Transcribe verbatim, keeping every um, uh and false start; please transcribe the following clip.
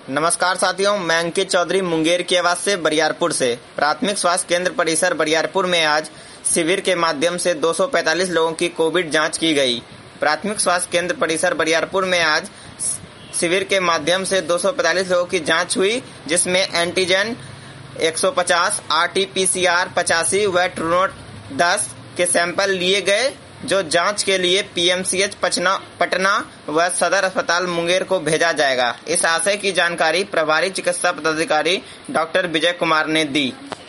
नमस्कार साथियों, मैं अंकित चौधरी मुंगेर की आवाज से बरियारपुर से। प्राथमिक स्वास्थ्य केंद्र परिसर बरियारपुर में आज शिविर के माध्यम से दो सौ पैंतालीस लोगों की कोविड जांच की गई। प्राथमिक स्वास्थ्य केंद्र परिसर बरियारपुर में आज शिविर के माध्यम से दो सौ पैंतालीस लोगों की जांच हुई, जिसमें एंटीजन एक सौ पचास, आरटी-पीसीआर पचासी व ट्रूनेट दस के सैंपल लिए गए, जो जांच के लिए पीएमसीएच पचना पटना व सदर अस्पताल मुंगेर को भेजा जाएगा। इस आशय की जानकारी प्रभारी चिकित्सा पदाधिकारी डॉक्टर विजय कुमार ने दी।